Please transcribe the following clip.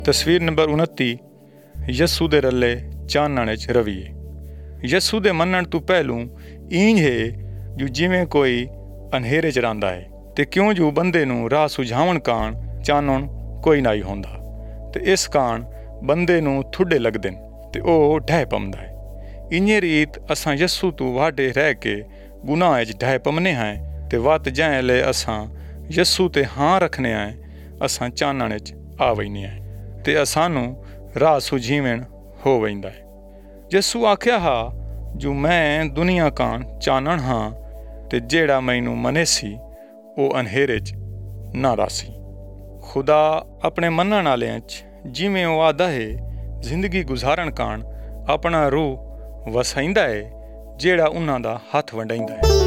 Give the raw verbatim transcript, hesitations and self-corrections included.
तस्वीर नंबर उनती यस्सू दे रले चानण च रवीए। यस्सू दे मनण तू पहलू इंज है जो जिमें कोई अंधेरे च रहिंदा है ते क्यों जो बंदे नूं राह सुझावण काण चानण कोई नाई होंदा ते इस काण बंदे नूं थुड्डे लगदे ते ओह ढह पमदा है। इंजे रीत असां यस्सू तू वाडे रह के गुनाह च ढह पमने हैं ते वत जैं ले असां यस्सू ते हाँ रखने हैं असां चानण च आ वैने हैं ते असानू राह सुझीवण हो वेंदा है। यस्सू आख्या हा जो मैं दुनिया कान चानण हाँ ते जेड़ा मैनू मनेसी वो अंधेरे च ना रासी। खुदा अपने मनण वालियां च जिवें वो आदा है जिंदगी गुजारण कान अपना रूह वसाइंदा है जेड़ा उन्हां दा हथ वंडाइंदा है।